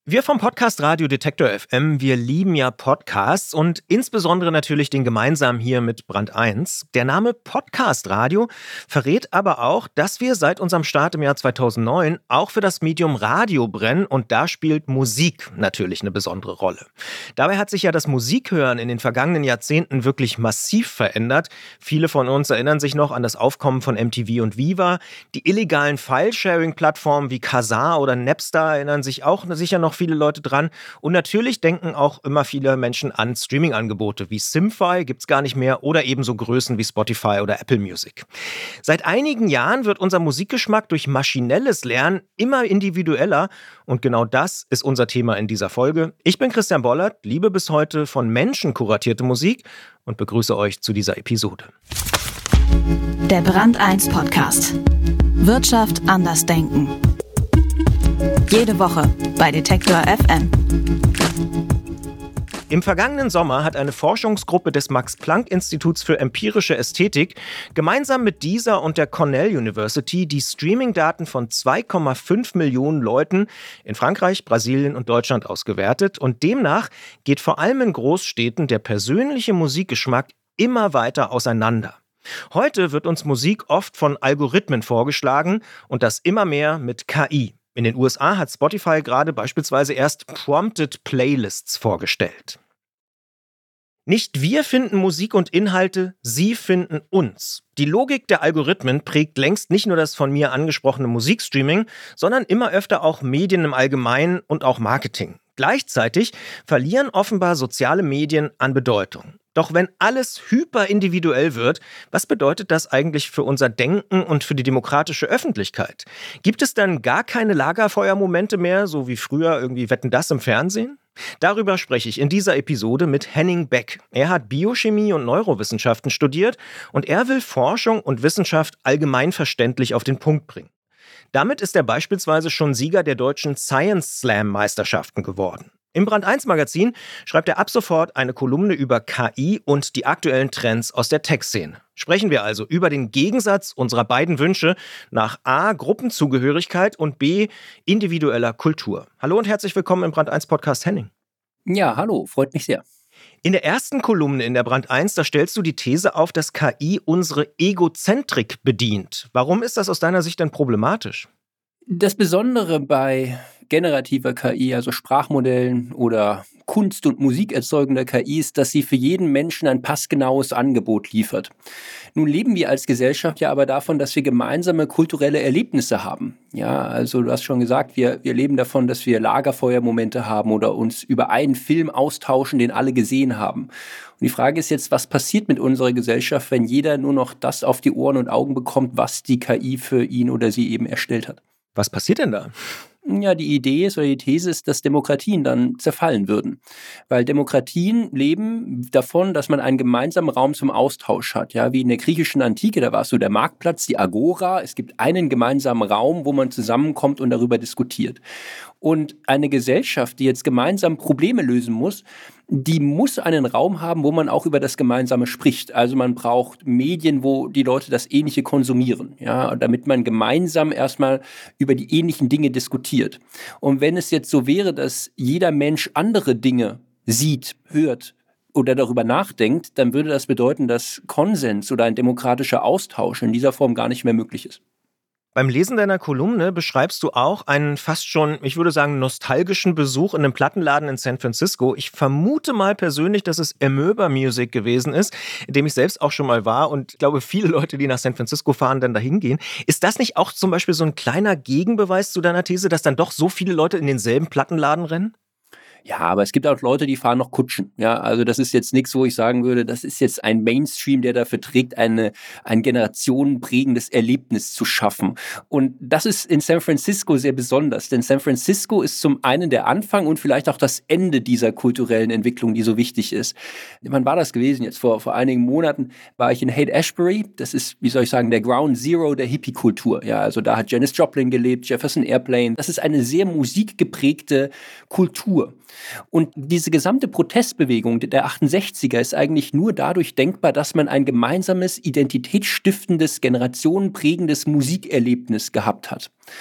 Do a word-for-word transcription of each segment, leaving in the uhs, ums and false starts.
Wir vom Podcast Radio Detektor F M, wir lieben ja Podcasts und insbesondere natürlich den gemeinsamen hier mit Brand eins. Der Name Podcast Radio verrät aber auch, dass wir seit unserem Start im Jahr zweitausendneun auch für das Medium Radio brennen und da spielt Musik natürlich eine besondere Rolle. Dabei hat sich ja das Musikhören in den vergangenen Jahrzehnten wirklich massiv verändert. Viele von uns erinnern sich noch an das Aufkommen von M T V und Viva. Die illegalen File-Sharing-Plattformen wie Kazaa oder Napster erinnern sich auch sicher noch viele Leute dran. Und natürlich denken auch immer viele Menschen an Streaming-Angebote wie Simfy, gibt's gar nicht mehr, oder ebenso Größen wie Spotify oder Apple Music. Seit einigen Jahren wird unser Musikgeschmack durch maschinelles Lernen immer individueller und genau das ist unser Thema in dieser Folge. Ich bin Christian Bollert, liebe bis heute von Menschen kuratierte Musik und begrüße euch zu dieser Episode. Der Brand eins Podcast. Wirtschaft anders denken. Jede Woche bei Detektor F M. Im vergangenen Sommer hat eine Forschungsgruppe des Max-Planck-Instituts für empirische Ästhetik gemeinsam mit dieser und der Cornell University die Streaming-Daten von zwei Komma fünf Millionen Leuten in Frankreich, Brasilien und Deutschland ausgewertet. Und demnach geht vor allem in Großstädten der persönliche Musikgeschmack immer weiter auseinander. Heute wird uns Musik oft von Algorithmen vorgeschlagen und das immer mehr mit K I. In den U S A hat Spotify gerade beispielsweise erst Prompted Playlists vorgestellt. Nicht wir finden Musik und Inhalte, sie finden uns. Die Logik der Algorithmen prägt längst nicht nur das von mir angesprochene Musikstreaming, sondern immer öfter auch Medien im Allgemeinen und auch Marketing. Gleichzeitig verlieren offenbar soziale Medien an Bedeutung. Doch wenn alles hyperindividuell wird, was bedeutet das eigentlich für unser Denken und für die demokratische Öffentlichkeit? Gibt es dann gar keine Lagerfeuermomente mehr, so wie früher irgendwie Wetten, das im Fernsehen? Darüber spreche ich in dieser Episode mit Henning Beck. Er hat Biochemie und Neurowissenschaften studiert und er will Forschung und Wissenschaft allgemeinverständlich auf den Punkt bringen. Damit ist er beispielsweise schon Sieger der deutschen Science Slam Meisterschaften geworden. Im Brand eins Magazin schreibt er ab sofort eine Kolumne über K I und die aktuellen Trends aus der Tech-Szene. Sprechen wir also über den Gegensatz unserer beiden Wünsche nach A. Gruppenzugehörigkeit und B. individueller Kultur. Hallo und herzlich willkommen im Brand eins Podcast, Henning. Ja, hallo, freut mich sehr. In der ersten Kolumne in der Brand eins, da stellst du die These auf, dass K I unsere Egozentrik bedient. Warum ist das aus deiner Sicht denn problematisch? Das Besondere bei generativer K I, also Sprachmodellen oder Kunst- und Musik erzeugender K I, ist, dass sie für jeden Menschen ein passgenaues Angebot liefert. Nun leben wir als Gesellschaft ja aber davon, dass wir gemeinsame kulturelle Erlebnisse haben. Ja, also du hast schon gesagt, wir, wir leben davon, dass wir Lagerfeuermomente haben oder uns über einen Film austauschen, den alle gesehen haben. Und die Frage ist jetzt, was passiert mit unserer Gesellschaft, wenn jeder nur noch das auf die Ohren und Augen bekommt, was die K I für ihn oder sie eben erstellt hat? Was passiert denn da? Ja, die Idee ist oder die These ist, dass Demokratien dann zerfallen würden. Weil Demokratien leben davon, dass man einen gemeinsamen Raum zum Austausch hat. Ja, wie in der griechischen Antike, da war es so der Marktplatz, die Agora. Es gibt einen gemeinsamen Raum, wo man zusammenkommt und darüber diskutiert. Und eine Gesellschaft, die jetzt gemeinsam Probleme lösen muss, die muss einen Raum haben, wo man auch über das Gemeinsame spricht. Also man braucht Medien, wo die Leute das Ähnliche konsumieren, ja, damit man gemeinsam erstmal über die ähnlichen Dinge diskutiert. Und wenn es jetzt so wäre, dass jeder Mensch andere Dinge sieht, hört oder darüber nachdenkt, dann würde das bedeuten, dass Konsens oder ein demokratischer Austausch in dieser Form gar nicht mehr möglich ist. Beim Lesen deiner Kolumne beschreibst du auch einen fast schon, ich würde sagen, nostalgischen Besuch in einem Plattenladen in San Francisco. Ich vermute mal persönlich, dass es Amoeba Music gewesen ist, in dem ich selbst auch schon mal war und ich glaube, viele Leute, die nach San Francisco fahren, dann dahin gehen. Ist das nicht auch zum Beispiel so ein kleiner Gegenbeweis zu deiner These, dass dann doch so viele Leute in denselben Plattenladen rennen? Ja, aber es gibt auch Leute, die fahren noch Kutschen. Ja, also das ist jetzt nichts, wo ich sagen würde, das ist jetzt ein Mainstream, der dafür trägt, eine, ein generationenprägendes Erlebnis zu schaffen. Und das ist in San Francisco sehr besonders, denn San Francisco ist zum einen der Anfang und vielleicht auch das Ende dieser kulturellen Entwicklung, die so wichtig ist. Wann war das gewesen? Jetzt vor, vor einigen Monaten war ich in Haight-Ashbury. Das ist, wie soll ich sagen, der Ground Zero der Hippie-Kultur. Ja, also da hat Janis Joplin gelebt, Jefferson Airplane. Das ist eine sehr musikgeprägte Kultur. Und diese gesamte Protestbewegung der achtundsechziger ist eigentlich nur dadurch denkbar, dass man ein gemeinsames, identitätsstiftendes, generationenprägendes Musikerlebnis gehabt hat.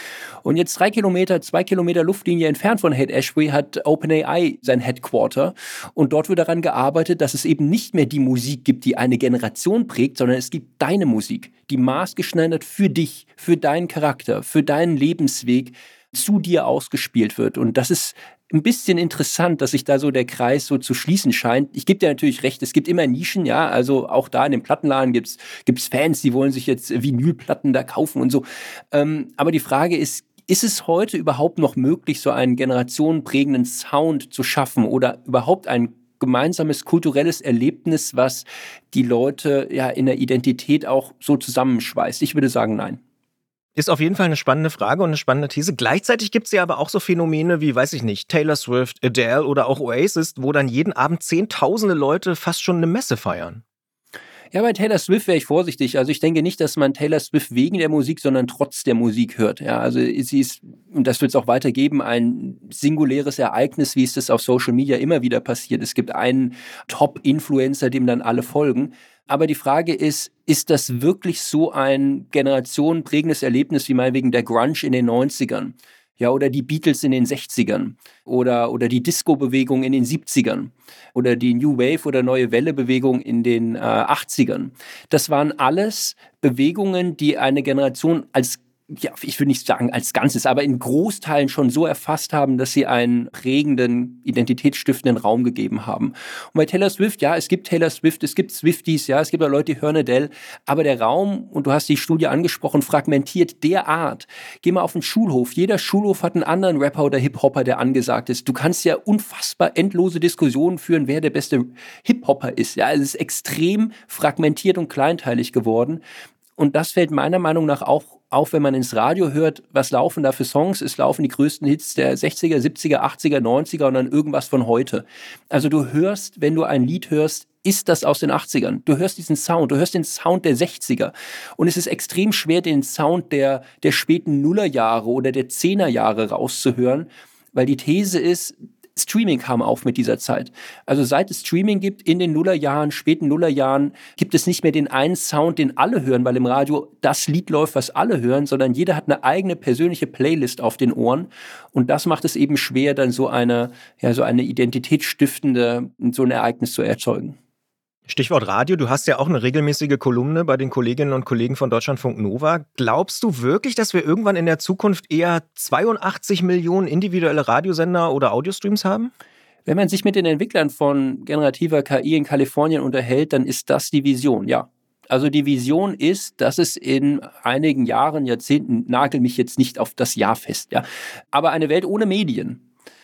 Und jetzt drei Kilometer, zwei Kilometer Luftlinie entfernt von Haight-Ashbury hat OpenAI sein Headquarter. Und dort wird daran gearbeitet, dass es eben nicht mehr die Musik gibt, die eine Generation prägt, sondern es gibt deine Musik, die maßgeschneidert für dich, für deinen Charakter, für deinen Lebensweg zu dir ausgespielt wird. Und das ist ein bisschen interessant, dass sich da so der Kreis so zu schließen scheint. Ich gebe dir natürlich recht, es gibt immer Nischen, ja, also auch da in dem Plattenladen gibt's gibt's Fans, die wollen sich jetzt Vinylplatten da kaufen und so. Ähm, aber die Frage ist, ist es heute überhaupt noch möglich, so einen generationenprägenden Sound zu schaffen oder überhaupt ein gemeinsames kulturelles Erlebnis, was die Leute ja in der Identität auch so zusammenschweißt? Ich würde sagen, nein. Ist auf jeden Fall eine spannende Frage und eine spannende These. Gleichzeitig gibt es ja aber auch so Phänomene wie, weiß ich nicht, Taylor Swift, Adele oder auch Oasis, wo dann jeden Abend zehntausende Leute fast schon eine Messe feiern. Ja, bei Taylor Swift wäre ich vorsichtig. Also ich denke nicht, dass man Taylor Swift wegen der Musik, sondern trotz der Musik hört. Ja, also sie ist, und das wird es auch weitergeben, ein singuläres Ereignis, wie es das auf Social Media immer wieder passiert. Es gibt einen Top-Influencer, dem dann alle folgen. Aber die Frage ist, ist das wirklich so ein generationenprägendes Erlebnis wie meinetwegen der Grunge in den neunzigern? Ja, oder die Beatles in den sechzigern oder, oder die Disco-Bewegung in den siebzigern oder die New Wave oder Neue Welle-Bewegung in den äh, achtzigern. Das waren alles Bewegungen, die eine Generation als, ja, ich will nicht sagen als Ganzes, aber in Großteilen schon so erfasst haben, dass sie einen prägenden, identitätsstiftenden Raum gegeben haben. Und bei Taylor Swift, ja, es gibt Taylor Swift, es gibt Swifties, ja, es gibt auch Leute, die hören Adele, aber der Raum, und du hast die Studie angesprochen, fragmentiert derart. Geh mal auf den Schulhof. Jeder Schulhof hat einen anderen Rapper oder Hip-Hopper, der angesagt ist. Du kannst ja unfassbar endlose Diskussionen führen, wer der beste Hip-Hopper ist. Ja, es ist extrem fragmentiert und kleinteilig geworden. Und das fällt meiner Meinung nach auch auf, wenn man ins Radio hört, was laufen da für Songs? Es laufen die größten Hits der sechziger, siebziger, achtziger, neunziger und dann irgendwas von heute. Also du hörst, wenn du ein Lied hörst, ist das aus den achtzigern. Du hörst diesen Sound, du hörst den Sound der sechziger. Und es ist extrem schwer, den Sound der, der späten Nullerjahre oder der Zehnerjahre rauszuhören, weil die These ist, Streaming kam auf mit dieser Zeit. Also seit es Streaming gibt, in den Nullerjahren, späten Nullerjahren, gibt es nicht mehr den einen Sound, den alle hören, weil im Radio das Lied läuft, was alle hören, sondern jeder hat eine eigene persönliche Playlist auf den Ohren. Und das macht es eben schwer, dann so eine, ja, so eine identitätsstiftende, so ein Ereignis zu erzeugen. Stichwort Radio, du hast ja auch eine regelmäßige Kolumne bei den Kolleginnen und Kollegen von Deutschlandfunk Nova. Glaubst du wirklich, dass wir irgendwann in der Zukunft eher zweiundachtzig Millionen individuelle Radiosender oder Audiostreams haben? Wenn man sich mit den Entwicklern von generativer K I in Kalifornien unterhält, dann ist das die Vision, ja. Also die Vision ist, dass es in einigen Jahren, Jahrzehnten, nagel mich jetzt nicht auf das Jahr fest, ja, aber eine Welt ohne Medien.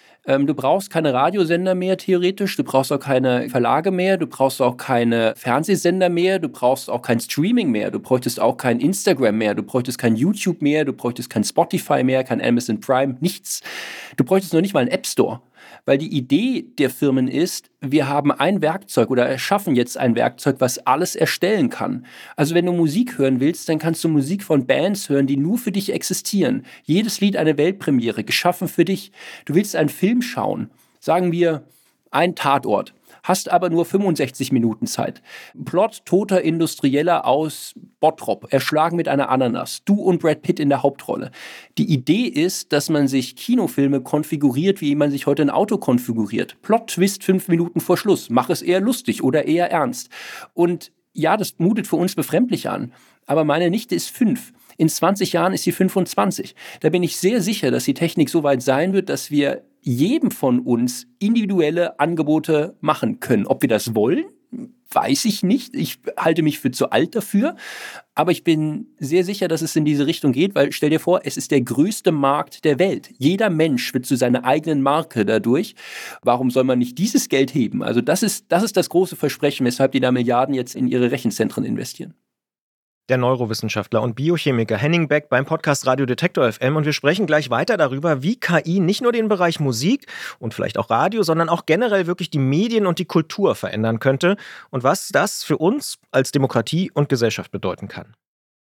Du brauchst keine Radiosender mehr, theoretisch. Du brauchst auch keine Verlage mehr. Du brauchst auch keine Fernsehsender mehr. Du brauchst auch kein Streaming mehr. Du bräuchtest auch kein Instagram mehr. Du bräuchtest kein YouTube mehr. Du bräuchtest kein Spotify mehr, kein Amazon Prime, nichts. Du bräuchtest noch nicht mal einen App Store. Weil die Idee der Firmen ist, wir haben ein Werkzeug oder erschaffen jetzt ein Werkzeug, was alles erstellen kann. Also wenn du Musik hören willst, dann kannst du Musik von Bands hören, die nur für dich existieren. Jedes Lied eine Weltpremiere, geschaffen für dich. Du willst einen Film schauen, sagen wir ein Tatort. Hast aber nur fünfundsechzig Minuten Zeit. Plot toter Industrieller aus Bottrop, erschlagen mit einer Ananas. Du und Brad Pitt in der Hauptrolle. Die Idee ist, dass man sich Kinofilme konfiguriert, wie man sich heute ein Auto konfiguriert. Plot-Twist fünf Minuten vor Schluss. Mach es eher lustig oder eher ernst. Und ja, das mutet für uns befremdlich an. Aber meine Nichte ist fünf. In zwanzig Jahren ist sie fünfundzwanzig. Da bin ich sehr sicher, dass die Technik so weit sein wird, dass wir jedem von uns individuelle Angebote machen können. Ob wir das wollen, weiß ich nicht. Ich halte mich für zu alt dafür. Aber ich bin sehr sicher, dass es in diese Richtung geht, weil stell dir vor, es ist der größte Markt der Welt. Jeder Mensch wird zu seiner eigenen Marke dadurch. Warum soll man nicht dieses Geld heben? Also das ist, das ist das große Versprechen, weshalb die da Milliarden jetzt in ihre Rechenzentren investieren. Der Neurowissenschaftler und Biochemiker Henning Beck beim Podcast Radio Detektor F M und wir sprechen gleich weiter darüber, wie K I nicht nur den Bereich Musik und vielleicht auch Radio, sondern auch generell wirklich die Medien und die Kultur verändern könnte und was das für uns als Demokratie und Gesellschaft bedeuten kann.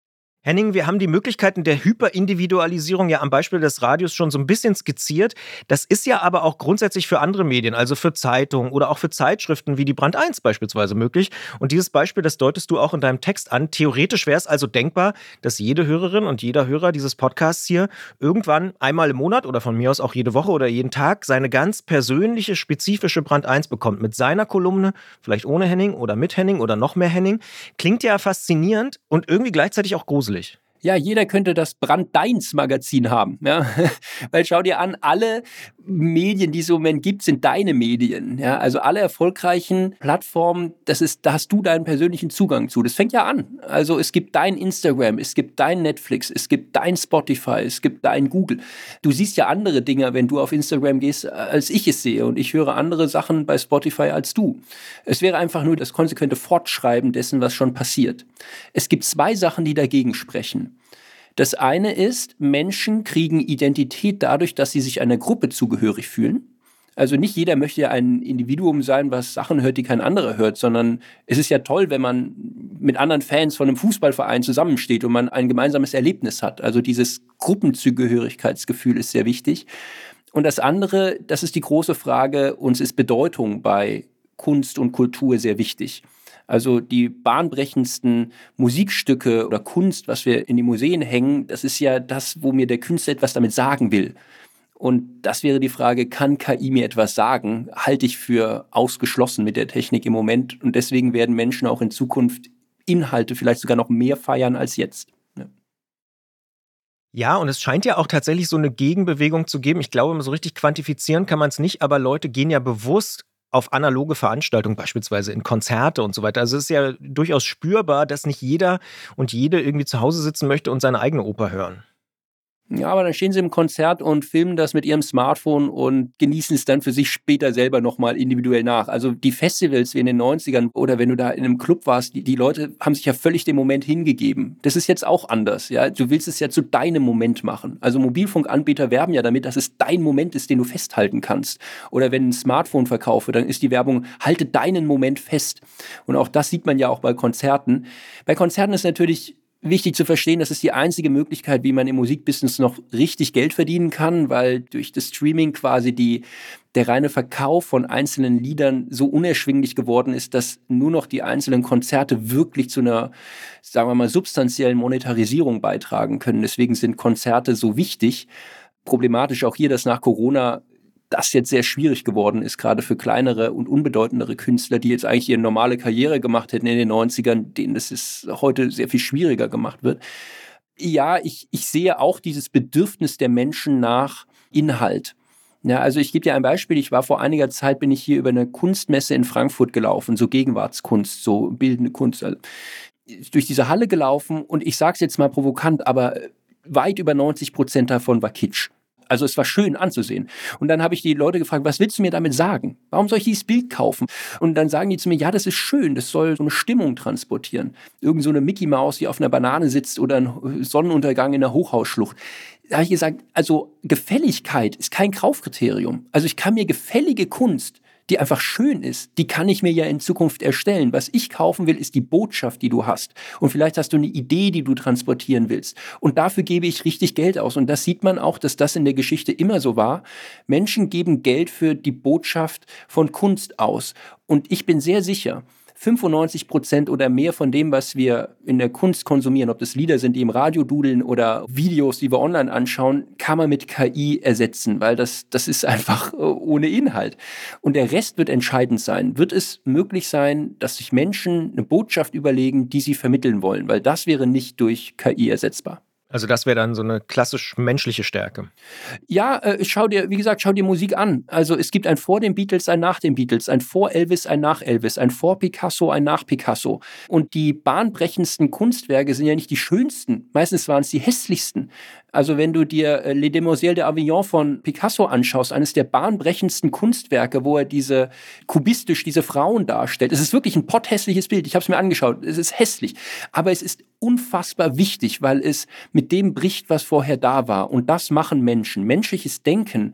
Henning, wir haben die Möglichkeiten der Hyperindividualisierung ja am Beispiel des Radios schon so ein bisschen skizziert. Das ist ja aber auch grundsätzlich für andere Medien, also für Zeitungen oder auch für Zeitschriften wie die Brand eins beispielsweise möglich. Und dieses Beispiel, das deutest du auch in deinem Text an. Theoretisch wäre es also denkbar, dass jede Hörerin und jeder Hörer dieses Podcasts hier irgendwann einmal im Monat oder von mir aus auch jede Woche oder jeden Tag seine ganz persönliche, spezifische Brand eins bekommt. Mit seiner Kolumne, vielleicht ohne Henning oder mit Henning oder noch mehr Henning. Klingt ja faszinierend und irgendwie gleichzeitig auch gruselig. Ja, jeder könnte das Brand eins Magazin haben. Ja? Weil schau dir an, alle Medien, die es im Moment gibt, sind deine Medien. Ja? Also alle erfolgreichen Plattformen, das ist, da hast du deinen persönlichen Zugang zu. Das fängt ja an. Also es gibt dein Instagram, es gibt dein Netflix, es gibt dein Spotify, es gibt dein Google. Du siehst ja andere Dinge, wenn du auf Instagram gehst, als ich es sehe. Und ich höre andere Sachen bei Spotify als du. Es wäre einfach nur das konsequente Fortschreiben dessen, was schon passiert. Es gibt zwei Sachen, die dagegen sprechen. Das eine ist, Menschen kriegen Identität dadurch, dass sie sich einer Gruppe zugehörig fühlen. Also nicht jeder möchte ja ein Individuum sein, was Sachen hört, die kein anderer hört, sondern es ist ja toll, wenn man mit anderen Fans von einem Fußballverein zusammensteht und man ein gemeinsames Erlebnis hat. Also dieses Gruppenzugehörigkeitsgefühl ist sehr wichtig. Und das andere, das ist die große Frage, uns ist Bedeutung bei Kunst und Kultur sehr wichtig. Also die bahnbrechendsten Musikstücke oder Kunst, was wir in die Museen hängen, das ist ja das, wo mir der Künstler etwas damit sagen will. Und das wäre die Frage, kann K I mir etwas sagen? Halte ich für ausgeschlossen mit der Technik im Moment. Und deswegen werden Menschen auch in Zukunft Inhalte vielleicht sogar noch mehr feiern als jetzt. Ja. Ja, und es scheint ja auch tatsächlich so eine Gegenbewegung zu geben. Ich glaube, so richtig quantifizieren kann man es nicht, aber Leute gehen ja bewusst auf analoge Veranstaltungen, beispielsweise in Konzerte und so weiter. Also es ist ja durchaus spürbar, dass nicht jeder und jede irgendwie zu Hause sitzen möchte und seine eigene Oper hören. Ja, aber dann stehen sie im Konzert und filmen das mit ihrem Smartphone und genießen es dann für sich später selber nochmal individuell nach. Also die Festivals wie in den neunzigern oder wenn du da in einem Club warst, die, die Leute haben sich ja völlig dem Moment hingegeben. Das ist jetzt auch anders. Ja? Du willst es ja zu deinem Moment machen. Also Mobilfunkanbieter werben ja damit, dass es dein Moment ist, den du festhalten kannst. Oder wenn ein Smartphone verkaufe, dann ist die Werbung, halte deinen Moment fest. Und auch das sieht man ja auch bei Konzerten. Bei Konzerten ist natürlich wichtig zu verstehen, das ist die einzige Möglichkeit, wie man im Musikbusiness noch richtig Geld verdienen kann, weil durch das Streaming quasi die, der reine Verkauf von einzelnen Liedern so unerschwinglich geworden ist, dass nur noch die einzelnen Konzerte wirklich zu einer, sagen wir mal, substanziellen Monetarisierung beitragen können. Deswegen sind Konzerte so wichtig. Problematisch auch hier, dass nach Corona das jetzt sehr schwierig geworden ist, gerade für kleinere und unbedeutendere Künstler, die jetzt eigentlich ihre normale Karriere gemacht hätten in den neunzigern, denen das ist heute sehr viel schwieriger gemacht wird. Ja, ich, ich sehe auch dieses Bedürfnis der Menschen nach Inhalt. Ja, also ich gebe dir ein Beispiel. Ich war vor einiger Zeit, bin ich hier über eine Kunstmesse in Frankfurt gelaufen, so Gegenwartskunst, so bildende Kunst, also durch diese Halle gelaufen und ich sage es jetzt mal provokant, aber weit über neunzig Prozent davon war Kitsch. Also es war schön anzusehen. Und dann habe ich die Leute gefragt, was willst du mir damit sagen? Warum soll ich dieses Bild kaufen? Und dann sagen die zu mir, ja, das ist schön, das soll so eine Stimmung transportieren. Irgend so eine Mickey Maus, die auf einer Banane sitzt oder ein Sonnenuntergang in der Hochhausschlucht. Da habe ich gesagt, also Gefälligkeit ist kein Kaufkriterium. Also ich kann mir gefällige Kunst, die einfach schön ist, die kann ich mir ja in Zukunft erstellen. Was ich kaufen will, ist die Botschaft, die du hast. Und vielleicht hast du eine Idee, die du transportieren willst. Und dafür gebe ich richtig Geld aus. Und das sieht man auch, dass das in der Geschichte immer so war. Menschen geben Geld für die Botschaft von Kunst aus. Und ich bin sehr sicher, fünfundneunzig Prozent oder mehr von dem, was wir in der Kunst konsumieren, ob das Lieder sind, die im Radio dudeln oder Videos, die wir online anschauen, kann man mit K I ersetzen, weil das, das ist einfach ohne Inhalt. Und der Rest wird entscheidend sein. Wird es möglich sein, dass sich Menschen eine Botschaft überlegen, die sie vermitteln wollen? Weil das wäre nicht durch K I ersetzbar. Also das wäre dann so eine klassisch menschliche Stärke. Ja, äh, schau dir, wie gesagt, schau dir Musik an. Also es gibt ein vor den Beatles, ein nach den Beatles, ein vor Elvis, ein nach Elvis, ein vor Picasso, ein nach Picasso. Und die bahnbrechendsten Kunstwerke sind ja nicht die schönsten. Meistens waren es die hässlichsten. Also wenn du dir äh, Les Demoiselles d'Avignon von Picasso anschaust, eines der bahnbrechendsten Kunstwerke, wo er diese kubistisch diese Frauen darstellt. Es ist wirklich ein potthässliches Bild. Ich habe es mir angeschaut. Es ist hässlich. Aber es ist unfassbar wichtig, weil es mit dem bricht, was vorher da war. Und das machen Menschen. Menschliches Denken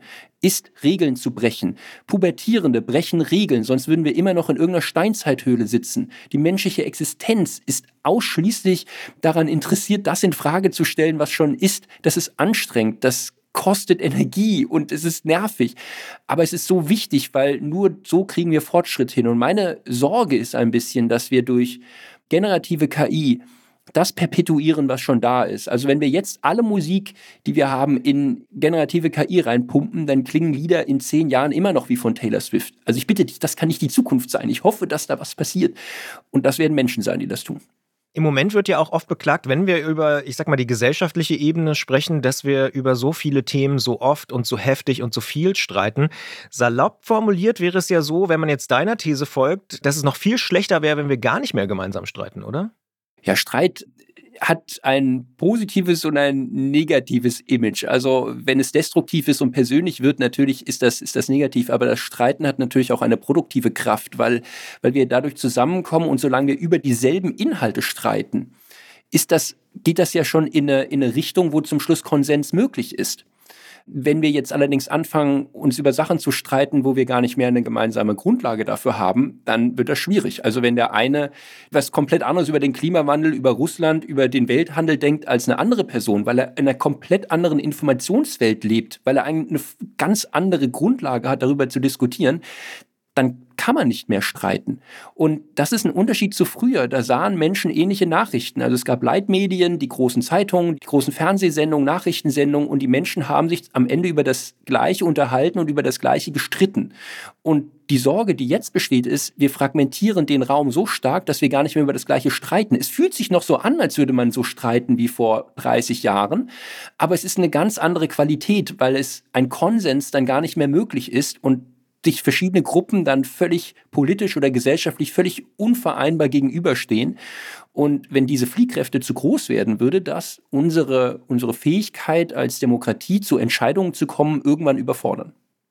ist, Regeln zu brechen. Pubertierende brechen Regeln, sonst würden wir immer noch in irgendeiner Steinzeithöhle sitzen. Die menschliche Existenz ist ausschließlich daran interessiert, das in Frage zu stellen, was schon ist. Das ist anstrengend, das kostet Energie und es ist nervig. Aber es ist so wichtig, weil nur so kriegen wir Fortschritt hin. Und meine Sorge ist ein bisschen, dass wir durch generative K I das perpetuieren, was schon da ist. Also wenn wir jetzt alle Musik, die wir haben, in generative K I reinpumpen, dann klingen Lieder in zehn Jahren immer noch wie von Taylor Swift. Also ich bitte dich, das kann nicht die Zukunft sein. Ich hoffe, dass da was passiert. Und das werden Menschen sein, die das tun. Im Moment wird ja auch oft beklagt, wenn wir über, ich sag mal, die gesellschaftliche Ebene sprechen, dass wir über so viele Themen so oft und so heftig und so viel streiten. Salopp formuliert wäre es ja so, wenn man jetzt deiner These folgt, dass es noch viel schlechter wäre, wenn wir gar nicht mehr gemeinsam streiten, oder? Ja, Streit hat ein positives und ein negatives Image. Also wenn es destruktiv ist und persönlich wird, natürlich ist das, ist das negativ, aber das Streiten hat natürlich auch eine produktive Kraft, weil, weil wir dadurch zusammenkommen und solange wir über dieselben Inhalte streiten, ist das, geht das ja schon in eine, in eine Richtung, wo zum Schluss Konsens möglich ist. Wenn wir jetzt allerdings anfangen, uns über Sachen zu streiten, wo wir gar nicht mehr eine gemeinsame Grundlage dafür haben, dann wird das schwierig. Also wenn der eine was komplett anderes über den Klimawandel, über Russland, über den Welthandel denkt als eine andere Person, weil er in einer komplett anderen Informationswelt lebt, weil er eine ganz andere Grundlage hat, darüber zu diskutieren, dann kann man nicht mehr streiten. Und das ist ein Unterschied zu früher. Da sahen Menschen ähnliche Nachrichten. Also es gab Leitmedien, die großen Zeitungen, die großen Fernsehsendungen, Nachrichtensendungen und die Menschen haben sich am Ende über das Gleiche unterhalten und über das Gleiche gestritten. Und die Sorge, die jetzt besteht, ist, wir fragmentieren den Raum so stark, dass wir gar nicht mehr über das Gleiche streiten. Es fühlt sich noch so an, als würde man so streiten wie vor dreißig Jahren, aber es ist eine ganz andere Qualität, weil es ein Konsens dann gar nicht mehr möglich ist und sich verschiedene Gruppen dann völlig politisch oder gesellschaftlich völlig unvereinbar gegenüberstehen. Und wenn diese Fliehkräfte zu groß werden, würde das unsere, unsere Fähigkeit als Demokratie zu Entscheidungen zu kommen irgendwann überfordern.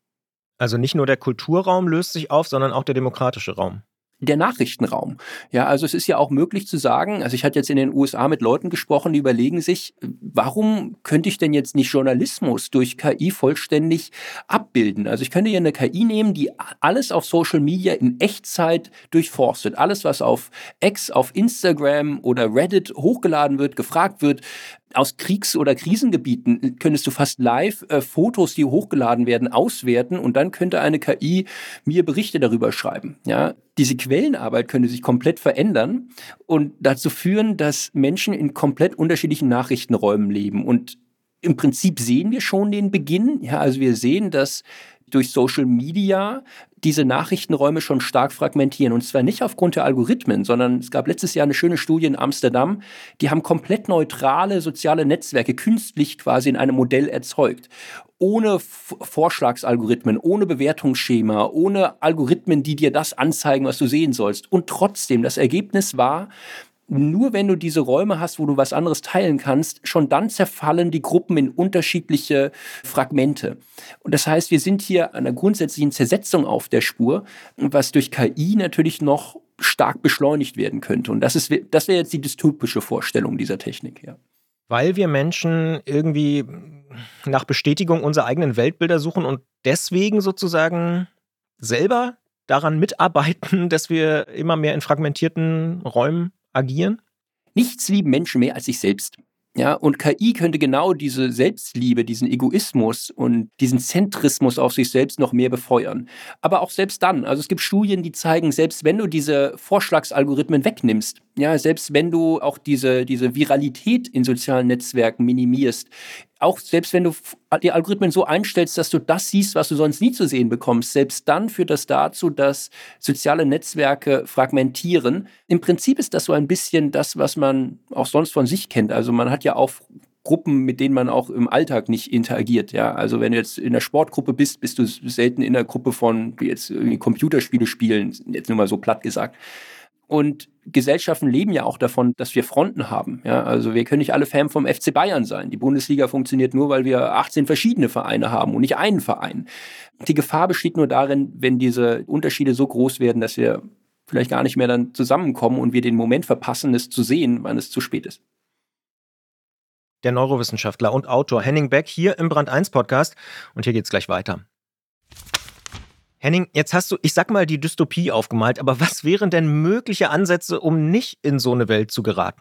Also nicht nur der Kulturraum löst sich auf, sondern auch der demokratische Raum. Der Nachrichtenraum. Ja, also es ist ja auch möglich zu sagen, also ich hatte jetzt in den U S A mit Leuten gesprochen, die überlegen sich, warum könnte ich denn jetzt nicht Journalismus durch K I vollständig abbilden? Also ich könnte hier eine K I nehmen, die alles auf Social Media in Echtzeit durchforstet. Alles, was auf X, auf Instagram oder Reddit hochgeladen wird, gefragt wird, aus Kriegs- oder Krisengebieten könntest du fast live äh, Fotos, die hochgeladen werden, auswerten und dann könnte eine K I mir Berichte darüber schreiben. Ja? Diese Quellenarbeit könnte sich komplett verändern und dazu führen, dass Menschen in komplett unterschiedlichen Nachrichtenräumen leben. Und im Prinzip sehen wir schon den Beginn. Ja, also wir sehen, dass durch Social Media diese Nachrichtenräume schon stark fragmentieren. Und zwar nicht aufgrund der Algorithmen, sondern es gab letztes Jahr eine schöne Studie in Amsterdam, die haben komplett neutrale soziale Netzwerke künstlich quasi in einem Modell erzeugt. Ohne F- Vorschlagsalgorithmen, ohne Bewertungsschema, ohne Algorithmen, die dir das anzeigen, was du sehen sollst. Und trotzdem, das Ergebnis war, nur wenn du diese Räume hast, wo du was anderes teilen kannst, schon dann zerfallen die Gruppen in unterschiedliche Fragmente. Und das heißt, wir sind hier einer grundsätzlichen Zersetzung auf der Spur, was durch K I natürlich noch stark beschleunigt werden könnte. Und das ist, das wäre jetzt die dystopische Vorstellung dieser Technik, ja. Weil wir Menschen irgendwie nach Bestätigung unserer eigenen Weltbilder suchen und deswegen sozusagen selber daran mitarbeiten, dass wir immer mehr in fragmentierten Räumen agieren? Nichts lieben Menschen mehr als sich selbst. Ja, und K I könnte genau diese Selbstliebe, diesen Egoismus und diesen Zentrismus auf sich selbst noch mehr befeuern. Aber auch selbst dann, also es gibt Studien, die zeigen, selbst wenn du diese Vorschlagsalgorithmen wegnimmst, ja, selbst wenn du auch diese, diese Viralität in sozialen Netzwerken minimierst, auch selbst wenn du die Algorithmen so einstellst, dass du das siehst, was du sonst nie zu sehen bekommst, selbst dann führt das dazu, dass soziale Netzwerke fragmentieren. Im Prinzip ist das so ein bisschen das, was man auch sonst von sich kennt. Also man hat ja auch Gruppen, mit denen man auch im Alltag nicht interagiert. Ja? Also wenn du jetzt in der Sportgruppe bist, bist du selten in der Gruppe von die jetzt irgendwie Computerspiele spielen, jetzt nur mal so platt gesagt. Und Gesellschaften leben ja auch davon, dass wir Fronten haben. Ja, also wir können nicht alle Fan vom F C Bayern sein. Die Bundesliga funktioniert nur, weil wir achtzehn verschiedene Vereine haben und nicht einen Verein. Die Gefahr besteht nur darin, wenn diese Unterschiede so groß werden, dass wir vielleicht gar nicht mehr dann zusammenkommen und wir den Moment verpassen, es zu sehen, wann es zu spät ist. Der Neurowissenschaftler und Autor Henning Beck hier im Brand eins Podcast und hier geht's gleich weiter. Henning, jetzt hast du, ich sag mal, die Dystopie aufgemalt, aber was wären denn mögliche Ansätze, um nicht in so eine Welt zu geraten?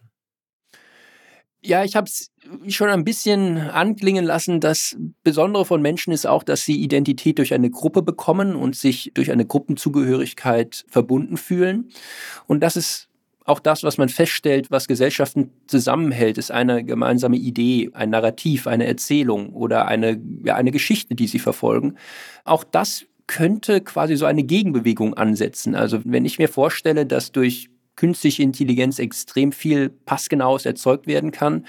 Ja, ich habe es schon ein bisschen anklingen lassen. Das Besondere von Menschen ist auch, dass sie Identität durch eine Gruppe bekommen und sich durch eine Gruppenzugehörigkeit verbunden fühlen. Und das ist auch das, was man feststellt, was Gesellschaften zusammenhält, ist eine gemeinsame Idee, ein Narrativ, eine Erzählung oder eine, ja, eine Geschichte, die sie verfolgen. Auch das könnte quasi so eine Gegenbewegung ansetzen. Also wenn ich mir vorstelle, dass durch künstliche Intelligenz extrem viel Passgenaues erzeugt werden kann,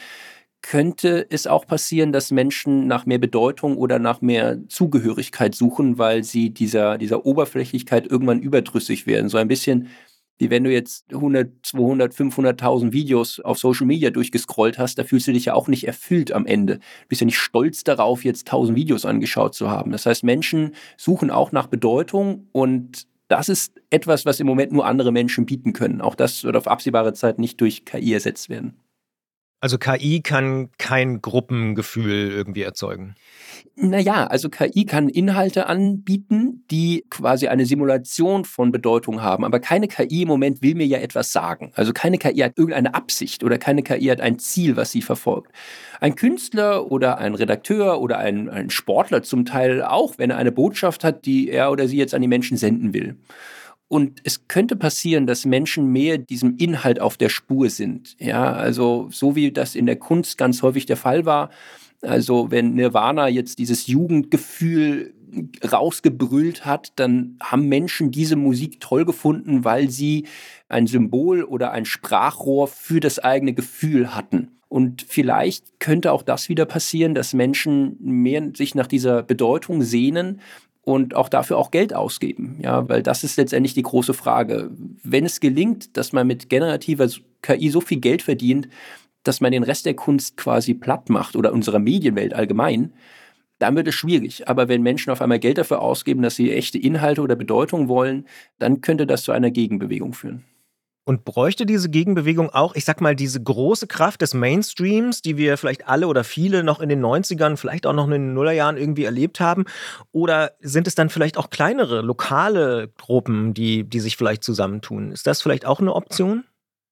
könnte es auch passieren, dass Menschen nach mehr Bedeutung oder nach mehr Zugehörigkeit suchen, weil sie dieser, dieser Oberflächlichkeit irgendwann überdrüssig werden. So ein bisschen wie wenn du jetzt hundert, zweihundert, fünfhunderttausend Videos auf Social Media durchgescrollt hast, da fühlst du dich ja auch nicht erfüllt am Ende. Du bist ja nicht stolz darauf, jetzt tausend Videos angeschaut zu haben. Das heißt, Menschen suchen auch nach Bedeutung und das ist etwas, was im Moment nur andere Menschen bieten können. Auch das wird auf absehbare Zeit nicht durch K I ersetzt werden. Also K I kann kein Gruppengefühl irgendwie erzeugen? Naja, also K I kann Inhalte anbieten, die quasi eine Simulation von Bedeutung haben. Aber keine K I im Moment will mir ja etwas sagen. Also keine K I hat irgendeine Absicht oder keine K I hat ein Ziel, was sie verfolgt. Ein Künstler oder ein Redakteur oder ein, ein Sportler zum Teil auch, wenn er eine Botschaft hat, die er oder sie jetzt an die Menschen senden will. Und es könnte passieren, dass Menschen mehr diesem Inhalt auf der Spur sind. Ja, also so wie das in der Kunst ganz häufig der Fall war. Also wenn Nirvana jetzt dieses Jugendgefühl rausgebrüllt hat, dann haben Menschen diese Musik toll gefunden, weil sie ein Symbol oder ein Sprachrohr für das eigene Gefühl hatten. Und vielleicht könnte auch das wieder passieren, dass Menschen mehr sich nach dieser Bedeutung sehnen und auch dafür auch Geld ausgeben. Ja, weil das ist letztendlich die große Frage. Wenn es gelingt, dass man mit generativer K I so viel Geld verdient, dass man den Rest der Kunst quasi platt macht oder unserer Medienwelt allgemein, dann wird es schwierig. Aber wenn Menschen auf einmal Geld dafür ausgeben, dass sie echte Inhalte oder Bedeutung wollen, dann könnte das zu einer Gegenbewegung führen. Und bräuchte diese Gegenbewegung auch, ich sag mal, diese große Kraft des Mainstreams, die wir vielleicht alle oder viele noch in den neunzigern, vielleicht auch noch in den Nullerjahren irgendwie erlebt haben? Oder sind es dann vielleicht auch kleinere, lokale Gruppen, die, die sich vielleicht zusammentun? Ist das vielleicht auch eine Option?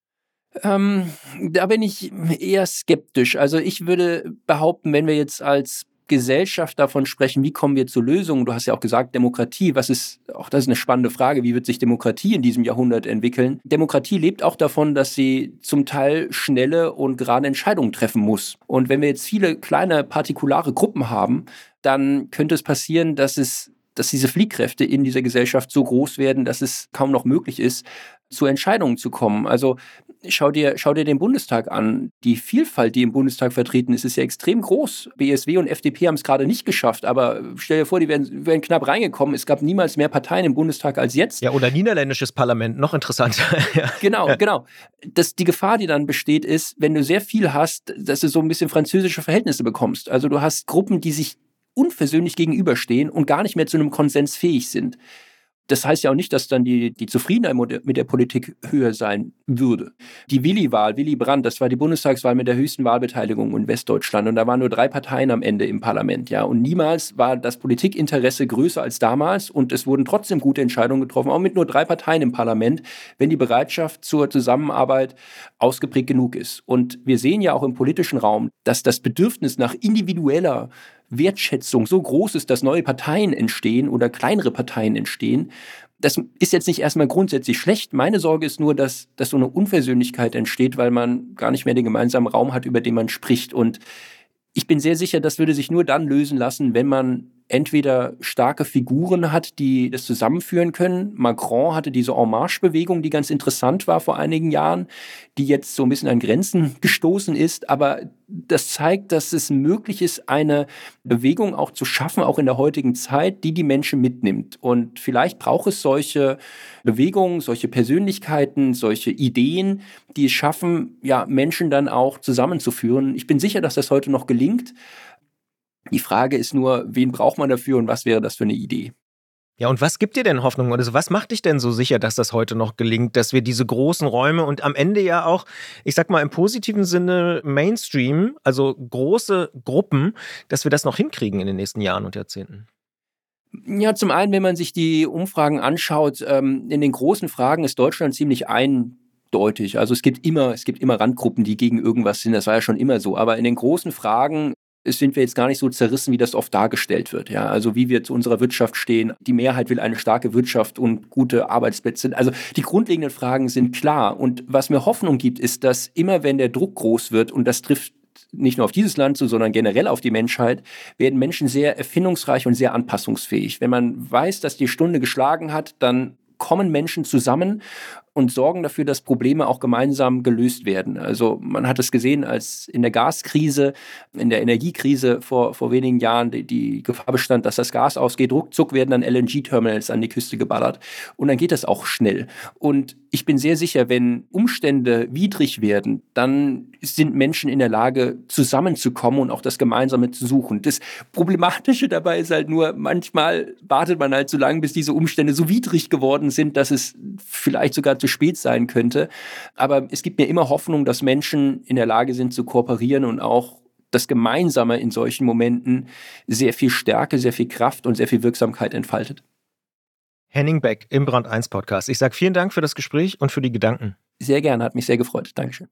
Ähm, da bin ich eher skeptisch. Also ich würde behaupten, wenn wir jetzt als Gesellschaft davon sprechen, wie kommen wir zu Lösungen? Du hast ja auch gesagt, Demokratie, was ist, auch das ist eine spannende Frage, wie wird sich Demokratie in diesem Jahrhundert entwickeln? Demokratie lebt auch davon, dass sie zum Teil schnelle und gerade Entscheidungen treffen muss. Und wenn wir jetzt viele kleine partikulare Gruppen haben, dann könnte es passieren, dass es dass diese Fliehkräfte in dieser Gesellschaft so groß werden, dass es kaum noch möglich ist, zu Entscheidungen zu kommen. Also schau dir, schau dir den Bundestag an. Die Vielfalt, die im Bundestag vertreten ist, ist ja extrem groß. B S W und F D P haben es gerade nicht geschafft, aber stell dir vor, die wären, wären knapp reingekommen. Es gab niemals mehr Parteien im Bundestag als jetzt. Ja, oder niederländisches Parlament, noch interessanter. Ja. Genau, genau. Das, die Gefahr, die dann besteht, ist, wenn du sehr viel hast, dass du so ein bisschen französische Verhältnisse bekommst. Also du hast Gruppen, die sich unversöhnlich gegenüberstehen und gar nicht mehr zu einem Konsens fähig sind. Das heißt ja auch nicht, dass dann die, die Zufriedenheit mit der Politik höher sein würde. Die Willi-Wahl, Willy Brandt, das war die Bundestagswahl mit der höchsten Wahlbeteiligung in Westdeutschland. Und da waren nur drei Parteien am Ende im Parlament. Ja. Und niemals war das Politikinteresse größer als damals. Und es wurden trotzdem gute Entscheidungen getroffen, auch mit nur drei Parteien im Parlament, wenn die Bereitschaft zur Zusammenarbeit ausgeprägt genug ist. Und wir sehen ja auch im politischen Raum, dass das Bedürfnis nach individueller Wertschätzung so groß ist, dass neue Parteien entstehen oder kleinere Parteien entstehen. Das ist jetzt nicht erstmal grundsätzlich schlecht. Meine Sorge ist nur, dass, dass so eine Unversöhnlichkeit entsteht, weil man gar nicht mehr den gemeinsamen Raum hat, über den man spricht. Und ich bin sehr sicher, das würde sich nur dann lösen lassen, wenn man entweder starke Figuren hat, die das zusammenführen können. Macron hatte diese En Marche-Bewegung, die ganz interessant war vor einigen Jahren, die jetzt so ein bisschen an Grenzen gestoßen ist. Aber das zeigt, dass es möglich ist, eine Bewegung auch zu schaffen, auch in der heutigen Zeit, die die Menschen mitnimmt. Und vielleicht braucht es solche Bewegungen, solche Persönlichkeiten, solche Ideen, die es schaffen, ja, Menschen dann auch zusammenzuführen. Ich bin sicher, dass das heute noch gelingt. Die Frage ist nur, wen braucht man dafür und was wäre das für eine Idee? Ja, und was gibt dir denn Hoffnung? Also was macht dich denn so sicher, dass das heute noch gelingt, dass wir diese großen Räume und am Ende ja auch, ich sag mal im positiven Sinne Mainstream, also große Gruppen, dass wir das noch hinkriegen in den nächsten Jahren und Jahrzehnten? Ja, zum einen, wenn man sich die Umfragen anschaut, ähm, in den großen Fragen ist Deutschland ziemlich eindeutig. Also es gibt immer, es gibt immer Randgruppen, die gegen irgendwas sind. Das war ja schon immer so. Aber in den großen Fragen sind wir jetzt gar nicht so zerrissen, wie das oft dargestellt wird. Ja, also wie wir zu unserer Wirtschaft stehen. Die Mehrheit will eine starke Wirtschaft und gute Arbeitsplätze. Also die grundlegenden Fragen sind klar. Und was mir Hoffnung gibt, ist, dass immer, wenn der Druck groß wird, und das trifft nicht nur auf dieses Land zu, sondern generell auf die Menschheit, werden Menschen sehr erfindungsreich und sehr anpassungsfähig. Wenn man weiß, dass die Stunde geschlagen hat, dann kommen Menschen zusammen und sorgen dafür, dass Probleme auch gemeinsam gelöst werden. Also man hat es gesehen, als in der Gaskrise, in der Energiekrise vor, vor wenigen Jahren die, die Gefahr bestand, dass das Gas ausgeht, ruckzuck werden dann L N G-Terminals an die Küste geballert und dann geht das auch schnell. Und ich bin sehr sicher, wenn Umstände widrig werden, dann sind Menschen in der Lage, zusammenzukommen und auch das Gemeinsame zu suchen. Das Problematische dabei ist halt nur, manchmal wartet man halt so lange, bis diese Umstände so widrig geworden sind, dass es vielleicht sogar zu spät sein könnte. Aber es gibt mir immer Hoffnung, dass Menschen in der Lage sind zu kooperieren und auch das Gemeinsame in solchen Momenten sehr viel Stärke, sehr viel Kraft und sehr viel Wirksamkeit entfaltet. Henning Beck im Brand eins Podcast. Ich sage vielen Dank für das Gespräch und für die Gedanken. Sehr gerne, hat mich sehr gefreut. Dankeschön.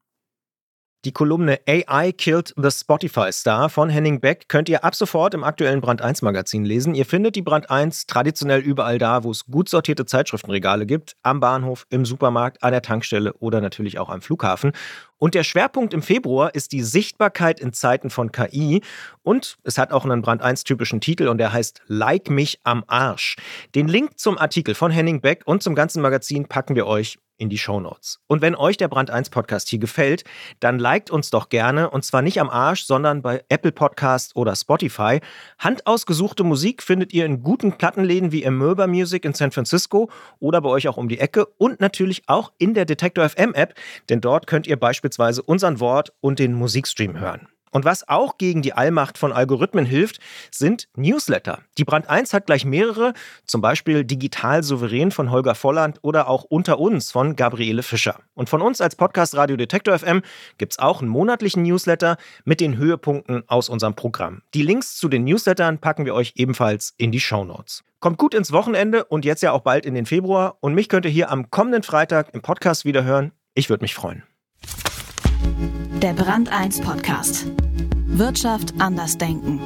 Die Kolumne A I Killed the Spotify Star von Henning Beck könnt ihr ab sofort im aktuellen Brand eins Magazin lesen. Ihr findet die Brand eins traditionell überall da, wo es gut sortierte Zeitschriftenregale gibt. Am Bahnhof, im Supermarkt, an der Tankstelle oder natürlich auch am Flughafen. Und der Schwerpunkt im Februar ist die Sichtbarkeit in Zeiten von K I. Und es hat auch einen Brand eins typischen Titel und der heißt Like mich am Arsch. Den Link zum Artikel von Henning Beck und zum ganzen Magazin packen wir euch in die Shownotes. Und wenn euch der Brand eins Podcast hier gefällt, dann liked uns doch gerne und zwar nicht am Arsch, sondern bei Apple Podcast oder Spotify. Handausgesuchte Musik findet ihr in guten Plattenläden wie Amoeba Music in San Francisco oder bei euch auch um die Ecke und natürlich auch in der Detektor F M App, denn dort könnt ihr beispielsweise unseren Wort und den Musikstream hören. Und was auch gegen die Allmacht von Algorithmen hilft, sind Newsletter. Die Brand eins hat gleich mehrere, zum Beispiel Digital Souverän von Holger Volland oder auch Unter uns von Gabriele Fischer. Und von uns als Podcast Radio Detektor F M gibt es auch einen monatlichen Newsletter mit den Höhepunkten aus unserem Programm. Die Links zu den Newslettern packen wir euch ebenfalls in die Shownotes. Kommt gut ins Wochenende und jetzt ja auch bald in den Februar. Und mich könnt ihr hier am kommenden Freitag im Podcast wieder hören. Ich würde mich freuen. Der Brand eins Podcast. Wirtschaft anders denken.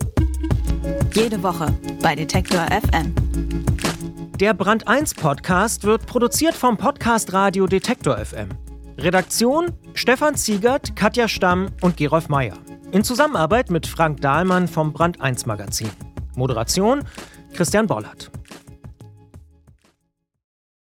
Jede Woche bei Detektor F M. Der Brand eins Podcast wird produziert vom Podcast Radio Detektor F M. Redaktion Stefan Ziegert, Katja Stamm und Gerolf Meyer. In Zusammenarbeit mit Frank Dahlmann vom Brand eins Magazin. Moderation Christian Bollert.